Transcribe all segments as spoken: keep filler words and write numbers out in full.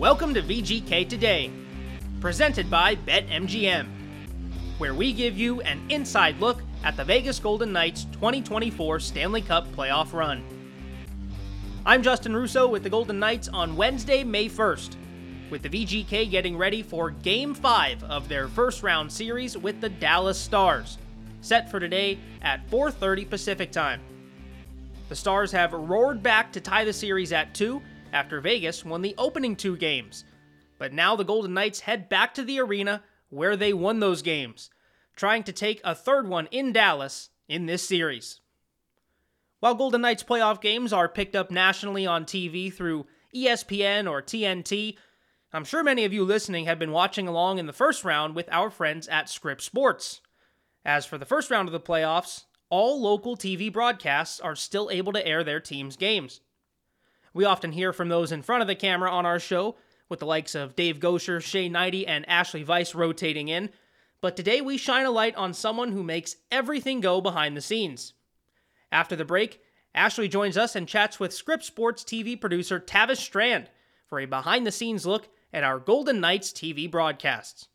Welcome to V G K Today, presented by BetMGM, where we give you an inside look at the Vegas Golden Knights twenty twenty-four Stanley Cup playoff run. I'm Justin Russo with the Golden Knights on Wednesday, May first, with the V G K getting ready for Game five of their first round series with the Dallas Stars, set for today at four thirty Pacific Time. The Stars have roared back to tie the series at two after Vegas won the opening two games, but now the Golden Knights head back to the arena where they won those games, trying to take a third one in Dallas in this series. While Golden Knights playoff games are picked up nationally on T V through E S P N or T N T, I'm sure many of you listening have been watching along in the first round with our friends at Scripps Sports. As for the first round of the playoffs, all local T V broadcasts are still able to air their team's games. We often hear from those in front of the camera on our show, with the likes of Dave Gosher, Shea Knighty, and Ashley Weiss rotating in, but today we shine a light on someone who makes everything go behind the scenes. After the break, Ashley joins us and chats with Scripps Sports T V producer Tavis Strand for a behind-the-scenes look at our Golden Knights T V broadcasts.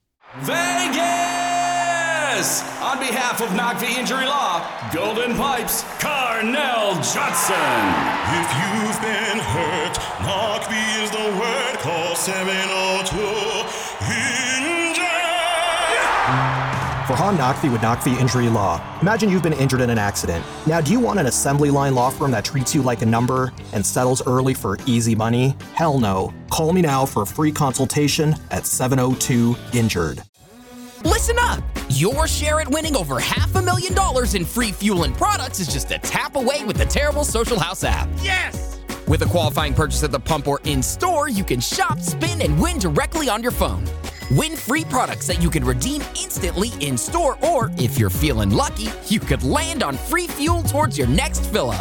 Vegas! On behalf of Knock V Injury Law, Golden Pipes, Carnell Johnson. If you've been hurt, Knock V is the word. Call seven oh two injured. For Han Knockvi with Knockvi Injury Law. Imagine you've been injured in an accident. Now, do you want an assembly line law firm that treats you like a number and settles early for easy money? Hell no. Call me now for a free consultation at seven oh two injured. Listen up! Your share at winning over half a million dollars in free fuel and products is just a tap away with the Terrible Social House app. Yes! With a qualifying purchase at the pump or in-store, you can shop, spin, and win directly on your phone. Win free products that you can redeem instantly in-store, or if you're feeling lucky, you could land on free fuel towards your next fill-up.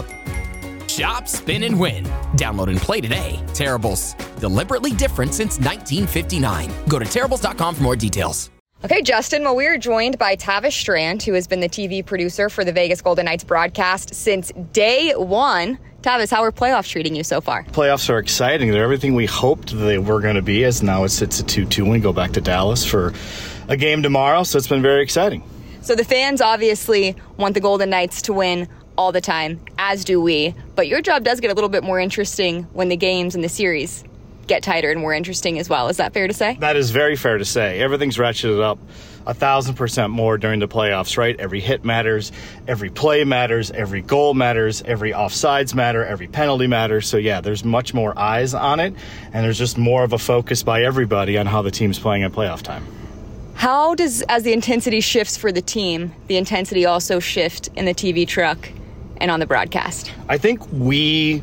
Shop, spin, and win. Download and play today. Terribles. Deliberately different since nineteen fifty-nine. Go to terribles dot com for more details. Okay, Justin, well, we are joined by Tavis Strand, who has been the T V producer for the Vegas Golden Knights broadcast since day one. Tavis, how are playoffs treating you so far? Playoffs are exciting. They're everything we hoped they were going to be, as now it's, it's a two two and we go back to Dallas for a game tomorrow, so it's been very exciting. So the fans obviously want the Golden Knights to win all the time, as do we, but your job does get a little bit more interesting when the games and the series get tighter and more interesting as well. Is that fair to say? That is very fair to say. Everything's ratcheted up a thousand percent more during the playoffs, right? Every hit matters, every play matters, every goal matters, every offsides matter, every penalty matters. So yeah, there's much more eyes on it, and there's just more of a focus by everybody on how the team's playing at playoff time. How does, as the intensity shifts for the team, the intensity also shift in the T V truck and on the broadcast? I think we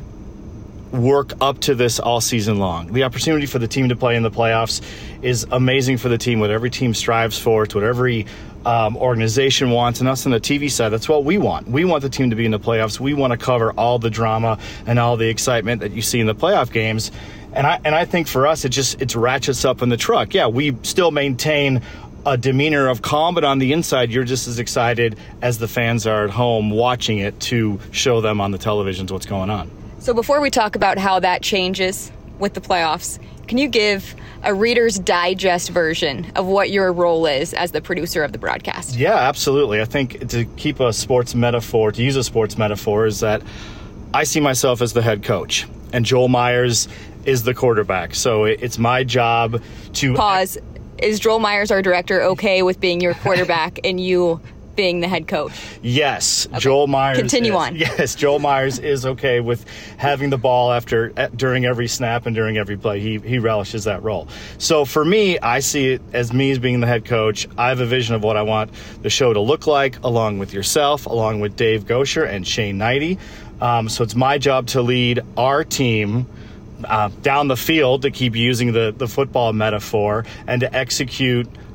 work up to this all season long. The opportunity for the team to play in the playoffs is amazing for the team. What every team strives for, it's what every um, organization wants, and us on the T V side, that's what we want. We want the team to be in the playoffs. We want to cover all the drama and all the excitement that you see in the playoff games. And I and I think for us, it just it's ratchets up in the truck. Yeah, we still maintain a demeanor of calm, but on the inside, you're just as excited as the fans are at home watching it to show them on the televisions what's going on. So before we talk about how that changes with the playoffs, can you give a Reader's Digest version of what your role is as the producer of the broadcast? Yeah, absolutely. I think to keep a sports metaphor, to use a sports metaphor, is that I see myself as the head coach, and Joel Myers is the quarterback. So it's my job to... Pause. Is Joel Myers, our director, okay with being your quarterback and you being the head coach? Yes, okay. Joel Myers. Continue is, on. Yes, Joel Myers is okay with having the ball after during every snap and during every play. He he relishes that role. So for me, I see it as me as being the head coach. I have a vision of what I want the show to look like, along with yourself, along with Dave Gosher and Shea Knighty. Um, so it's my job to lead our team Uh, down the field, to keep using the, the football metaphor, and to execute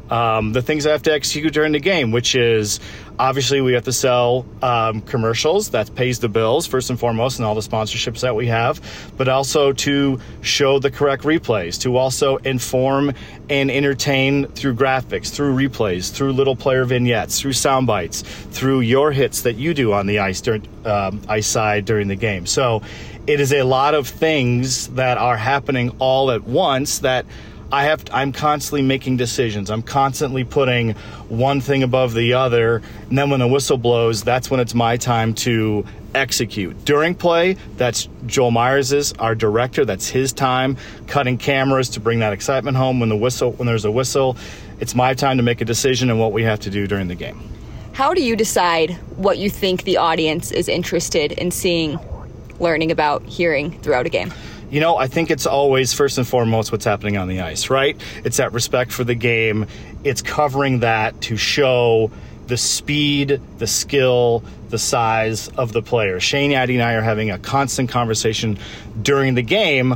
Um, the things I have to execute during the game, which is obviously we have to sell um, commercials. That pays the bills, first and foremost, and all the sponsorships that we have, but also to show the correct replays, to also inform and entertain through graphics, through replays, through little player vignettes, through sound bites, through your hits that you do on the ice, during, um, ice side during the game. So it is a lot of things that are happening all at once that I have, I'm constantly making decisions. I'm constantly putting one thing above the other. And then when the whistle blows, that's when it's my time to execute. During play, that's Joel Myers' our director. That's his time cutting cameras to bring that excitement home. When the whistle, when there's a whistle, it's my time to make a decision on what we have to do during the game. How do you decide what you think the audience is interested in seeing, learning about, hearing throughout a game? You know, I think it's always, first and foremost, what's happening on the ice, right? It's that respect for the game. It's covering that to show the speed, the skill, the size of the player. Shane Yaddy and I are having a constant conversation during the game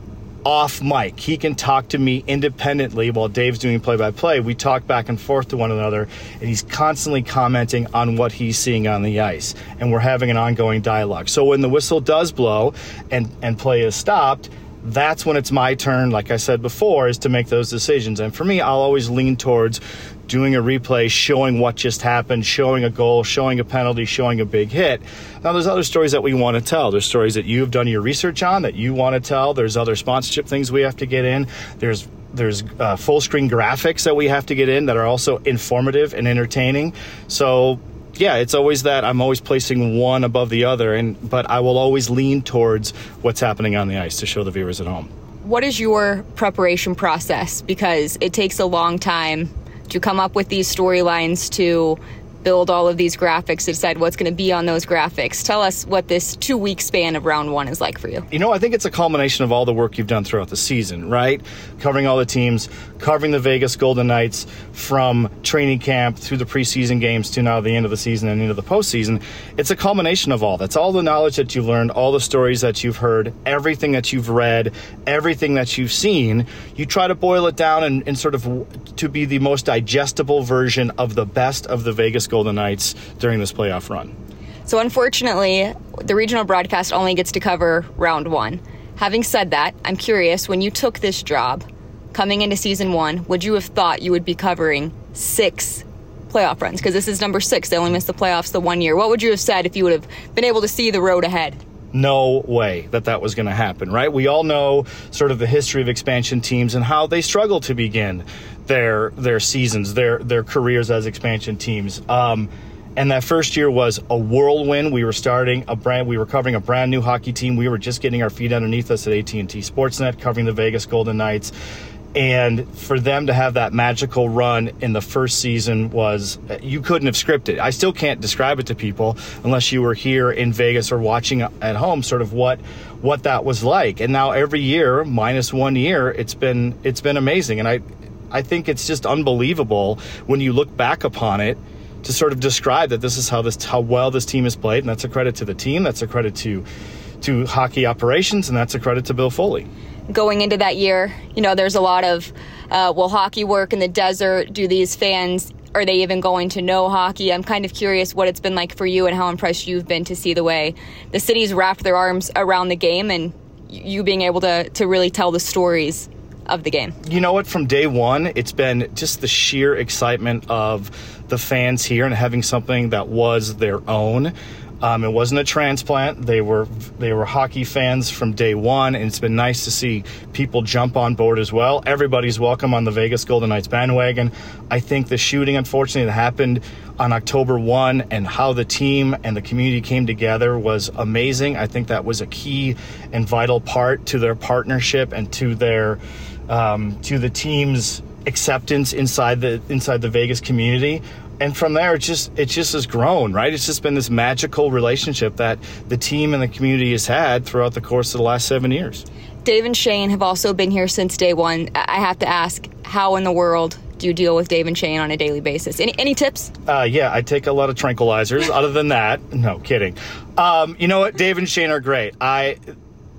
off mic. He can talk to me independently while Dave's doing play-by-play. We talk back and forth to one another, and he's constantly commenting on what he's seeing on the ice, and we're having an ongoing dialogue. So when the whistle does blow and, and play is stopped, that's when it's my turn, like I said before, is to make those decisions. And for me, I'll always lean towards doing a replay, showing what just happened, showing a goal, showing a penalty, showing a big hit. Now, there's other stories that we want to tell. There's stories that you've done your research on that you want to tell. There's other sponsorship things we have to get in. There's there's uh, full screen graphics that we have to get in that are also informative and entertaining. So yeah, it's always that I'm always placing one above the other, and but I will always lean towards what's happening on the ice to show the viewers at home. What is your preparation process? Because it takes a long time to come up with these storylines, to build all of these graphics, to decide what's going to be on those graphics. Tell us what this two-week span of round one is like for you. You know, I think it's a culmination of all the work you've done throughout the season, right? Covering all the teams, covering the Vegas Golden Knights from training camp through the preseason games to now the end of the season and into the postseason. It's a culmination of all. That's all the knowledge that you've learned, all the stories that you've heard, everything that you've read, everything that you've seen. You try to boil it down and, and sort of to be the most digestible version of the best of the Vegas Golden Knights during this playoff run. So unfortunately, the regional broadcast only gets to cover round one. Having said that, I'm curious, when you took this job, coming into season one, would you have thought you would be covering six playoff runs? Because this is number six. They only missed the playoffs the one year. What would you have said if you would have been able to see the road ahead? No way that that was going to happen, right? We all know sort of the history of expansion teams and how they struggle to begin their their seasons, their their careers as expansion teams. Um, and that first year was a whirlwind. We were starting a brand, we were covering a brand new hockey team. We were just getting our feet underneath us at A T and T Sportsnet, covering the Vegas Golden Knights. And for them to have that magical run in the first season was, you couldn't have scripted. I still can't describe it to people unless you were here in Vegas or watching at home, sort of what what that was like. And now every year, minus one year, it's been it's been amazing. And I I think it's just unbelievable when you look back upon it to sort of describe that this is how this how well this team has played. And that's a credit to the team. That's a credit to to hockey operations, and that's a credit to Bill Foley. Going into that year, you know, there's a lot of, uh, will hockey work in the desert? Do these fans, are they even going to know hockey? I'm kind of curious what it's been like for you and how impressed you've been to see the way the city's wrapped their arms around the game and you being able to, to really tell the stories of the game. You know what? From day one, it's been just the sheer excitement of the fans here and having something that was their own. Um, it wasn't a transplant. They were they were hockey fans from day one, and it's been nice to see people jump on board as well. Everybody's welcome on the Vegas Golden Knights bandwagon. I think the shooting, unfortunately, that happened on October first and how the team and the community came together was amazing. I think that was a key and vital part to their partnership and to their um, to the team's acceptance inside the inside the Vegas community. And from there, it just it just has grown, right? It's just been this magical relationship that the team and the community has had throughout the course of the last seven years. Dave and Shane have also been here since day one. I have to ask, how in the world do you deal with Dave and Shane on a daily basis? Any any tips? Uh, yeah, I take a lot of tranquilizers. Other than that, no, kidding. Um, you know what? Dave and Shane are great. I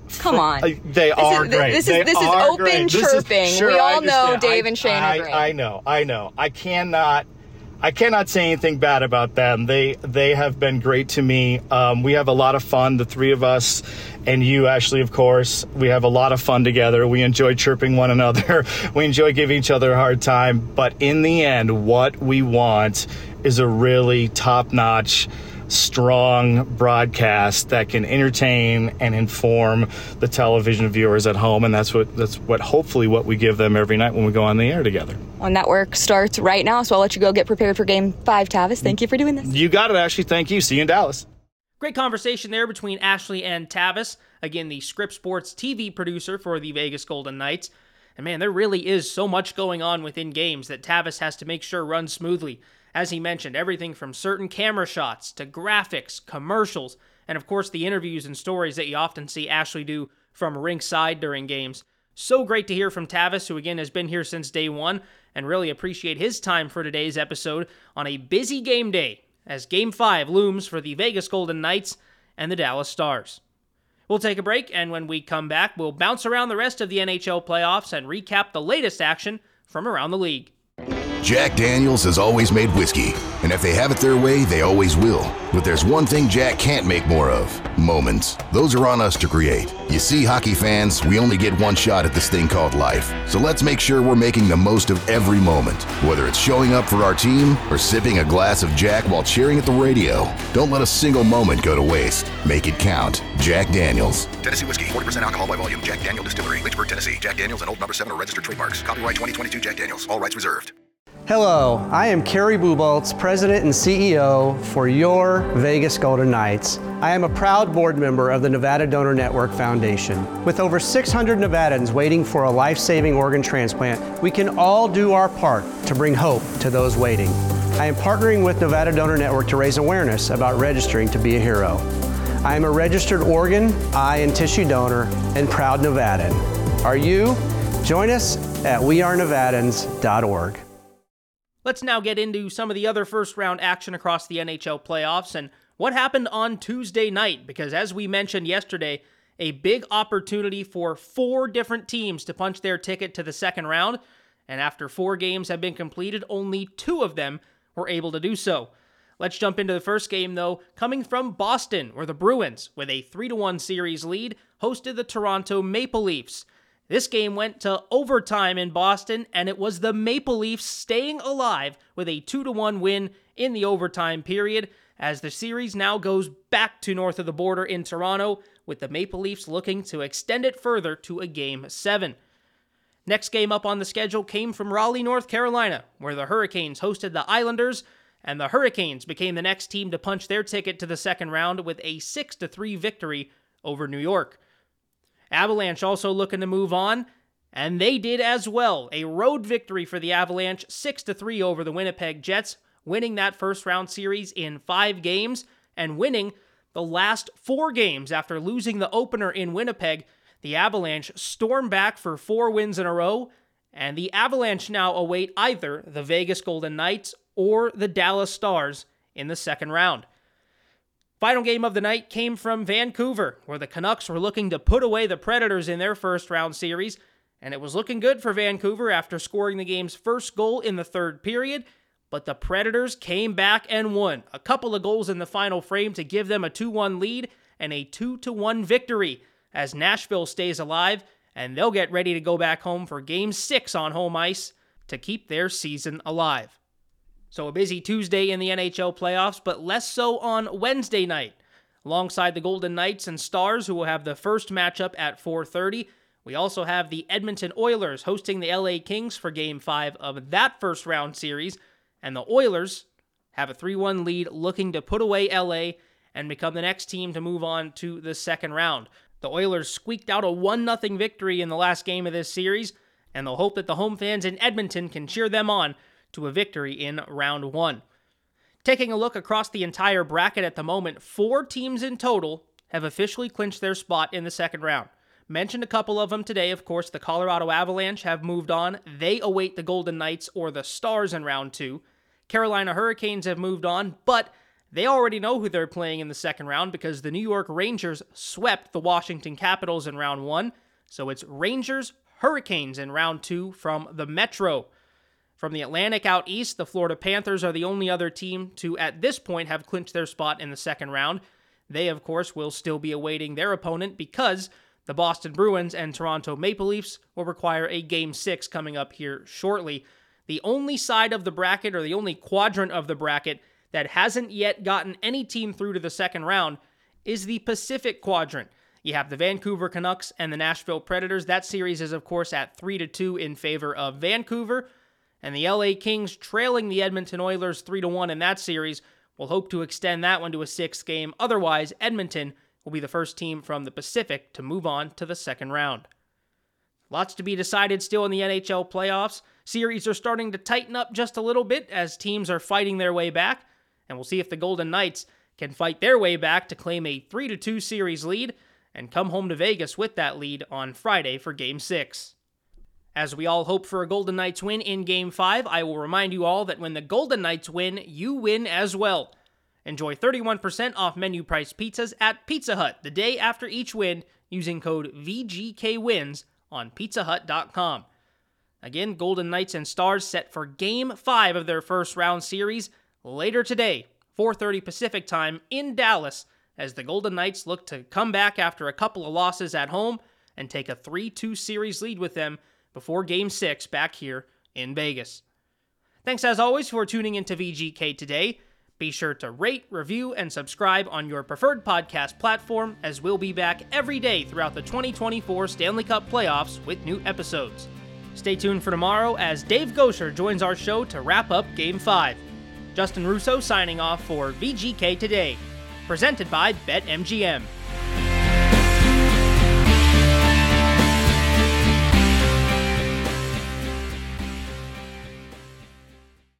Come on. Uh, they are is, great. This they is this is are open great. chirping. Is, sure, we all I know Dave I, and Shane I, are great. I know. I know. I cannot. I cannot say anything bad about them. They they have been great to me. Um, we have a lot of fun, the three of us, and you, Ashley, of course. We have a lot of fun together. We enjoy chirping one another. We enjoy giving each other a hard time. But in the end, what we want is a really top-notch, strong broadcast that can entertain and inform the television viewers at home, and that's what that's what hopefully what we give them every night when we go on the air together. Well, network starts right now, so I'll let you go get prepared for Game Five, Tavis. Thank you for doing this. You got it, Ashley. Thank you. See you in Dallas. Great conversation there between Ashley and Tavis, again the Scripps Sports T V producer for the Vegas Golden Knights. And man, there really is so much going on within games that Tavis has to make sure runs smoothly. As he mentioned, everything from certain camera shots to graphics, commercials, and of course the interviews and stories that you often see Ashley do from ringside during games. So great to hear from Tavis, who again has been here since day one, and really appreciate his time for today's episode on a busy game day as Game five looms for the Vegas Golden Knights and the Dallas Stars. We'll take a break, and when we come back, we'll bounce around the rest of the N H L playoffs and recap the latest action from around the league. Jack Daniels has always made whiskey, and if they have it their way, they always will. But there's one thing Jack can't make more of: moments. Those are on us to create. You see, hockey fans, we only get one shot at this thing called life. So let's make sure we're making the most of every moment, whether it's showing up for our team or sipping a glass of Jack while cheering at the radio. Don't let a single moment go to waste. Make it count. Jack Daniels. Tennessee Whiskey, forty percent alcohol by volume. Jack Daniel Distillery, Lynchburg, Tennessee. Jack Daniels and Old Number seven are registered trademarks. Copyright twenty twenty-two Jack Daniels. All rights reserved. Hello, I am Kerry Buboltz, President and C E O for your Vegas Golden Knights. I am a proud board member of the Nevada Donor Network Foundation. With over six hundred Nevadans waiting for a life-saving organ transplant, we can all do our part to bring hope to those waiting. I am partnering with Nevada Donor Network to raise awareness about registering to be a hero. I am a registered organ, eye, and tissue donor and proud Nevadan. Are you? Join us at we are nevadans dot org. Let's now get into some of the other first-round action across the N H L playoffs and what happened on Tuesday night, because as we mentioned yesterday, a big opportunity for four different teams to punch their ticket to the second round, and after four games have been completed, only two of them were able to do so. Let's jump into the first game, though, coming from Boston, where the Bruins, with a three to one series lead, hosted the Toronto Maple Leafs. This game went to overtime in Boston, and it was the Maple Leafs staying alive with a two to one win in the overtime period, as the series now goes back to north of the border in Toronto, with the Maple Leafs looking to extend it further to a Game seven. Next game up on the schedule came from Raleigh, North Carolina, where the Hurricanes hosted the Islanders, and the Hurricanes became the next team to punch their ticket to the second round with a six to three victory over New York. Avalanche also looking to move on, and they did as well. A road victory for the Avalanche, six to three over the Winnipeg Jets, winning that first-round series in five games, and winning the last four games after losing the opener in Winnipeg. The Avalanche stormed back for four wins in a row, and the Avalanche now await either the Vegas Golden Knights or the Dallas Stars in the second round. Final game of the night came from Vancouver, where the Canucks were looking to put away the Predators in their first-round series, and it was looking good for Vancouver after scoring the game's first goal in the third period, but the Predators came back and won. A couple of goals in the final frame to give them a two one lead and a two to one victory, as Nashville stays alive, and they'll get ready to go back home for Game six on home ice to keep their season alive. So a busy Tuesday in the N H L playoffs, but less so on Wednesday night. Alongside the Golden Knights and Stars, who will have the first matchup at four thirty, we also have the Edmonton Oilers hosting the L A Kings for Game five of that first-round series, and the Oilers have a three one lead looking to put away L A and become the next team to move on to the second round. The Oilers squeaked out a one nothing victory in the last game of this series, and they'll hope that the home fans in Edmonton can cheer them on to a victory in round one. Taking a look across the entire bracket at the moment, four teams in total have officially clinched their spot in the second round. Mentioned a couple of them today, of course. The Colorado Avalanche have moved on. They await the Golden Knights or the Stars in round two. Carolina Hurricanes have moved on, but They already know who they're playing in the second round because the New York Rangers swept the Washington Capitals in round one. So it's Rangers Hurricanes in round two from the Metro. From the Atlantic out east, the Florida Panthers are the only other team to, at this point, have clinched their spot in the second round. They, of course, will still be awaiting their opponent because the Boston Bruins and Toronto Maple Leafs will require a Game six coming up here shortly. The only side of the bracket, or the only quadrant of the bracket, that hasn't yet gotten any team through to the second round is the Pacific Quadrant. You have the Vancouver Canucks and the Nashville Predators. That series is, of course, at three to two in favor of Vancouver. And the L A Kings, trailing the Edmonton Oilers three to one in that series, will hope to extend that one to a sixth game. Otherwise, Edmonton will be the first team from the Pacific to move on to the second round. Lots to be decided still in the N H L playoffs. Series are starting to tighten up just a little bit as teams are fighting their way back. And we'll see if the Golden Knights can fight their way back to claim a three to two series lead and come home to Vegas with that lead on Friday for Game six. As we all hope for a Golden Knights win in Game five, I will remind you all that when the Golden Knights win, you win as well. Enjoy thirty-one percent off menu price pizzas at Pizza Hut the day after each win using code V G K wins on pizza hut dot com. Again, Golden Knights and Stars set for Game five of their first round series later today, four thirty Pacific time in Dallas, as the Golden Knights look to come back after a couple of losses at home and take a three two series lead with them before Game six back here in Vegas. Thanks as always for tuning into V G K today. Be sure to rate, review, and subscribe on your preferred podcast platform, as we'll be back every day throughout the twenty twenty-four Stanley Cup playoffs with new episodes. Stay tuned for tomorrow as Dave Gosher joins our show to wrap up Game five. Justin Russo signing off for V G K Today, presented by BetMGM.